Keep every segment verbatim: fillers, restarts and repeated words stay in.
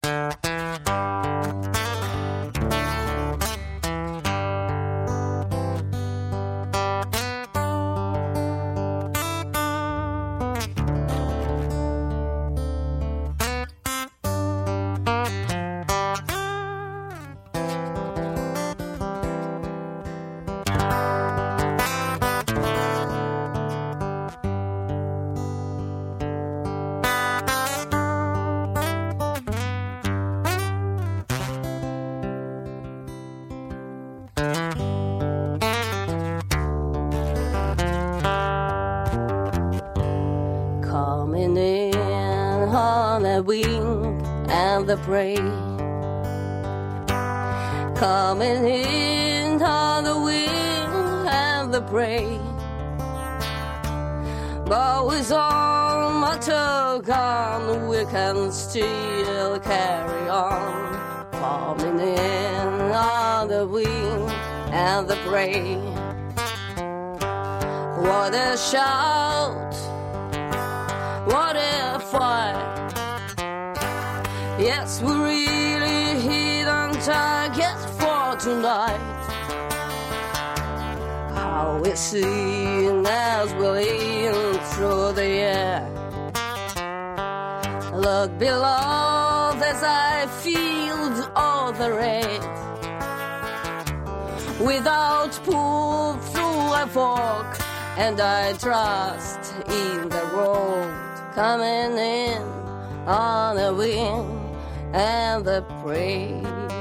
Coming in on the wing and the prey, coming in on the wing and the prey, but with all matter gone we can still carry on. Coming in on the wing and the prey, what a shout, what a fight. Yes, we really hit on target for tonight. How we sing as we lean through the air. Look below as I feel all the red. Without pull through a fog, and I trust in the road. Coming in on the wing and the prey.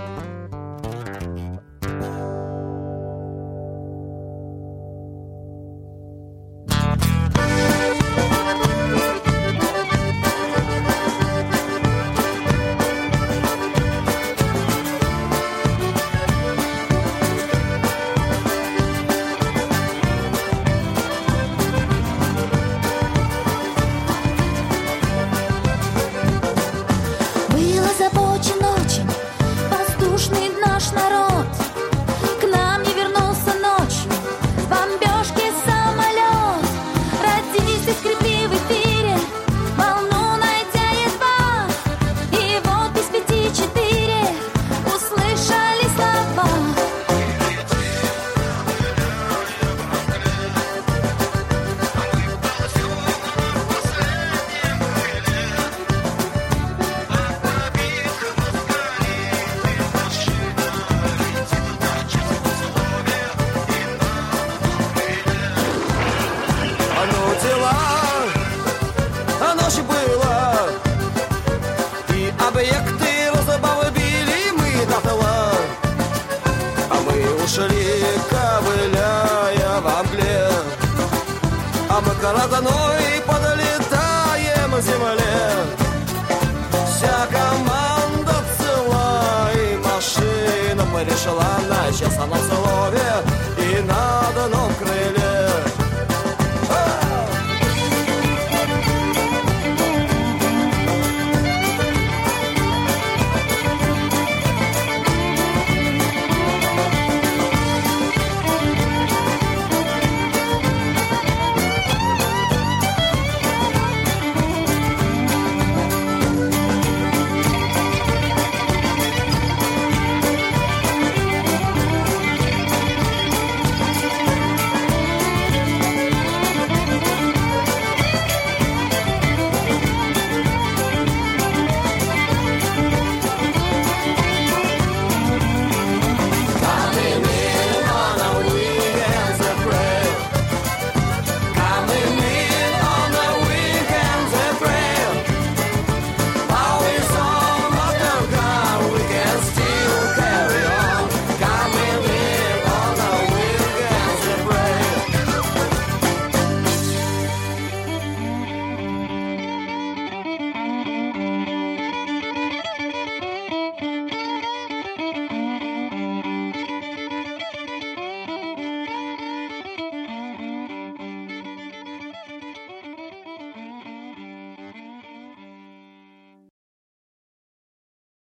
Ковыляя во мгле, а мы короной подлетаем к земле. Вся команда цела, и машина перешла на честном слове и на одном крыле.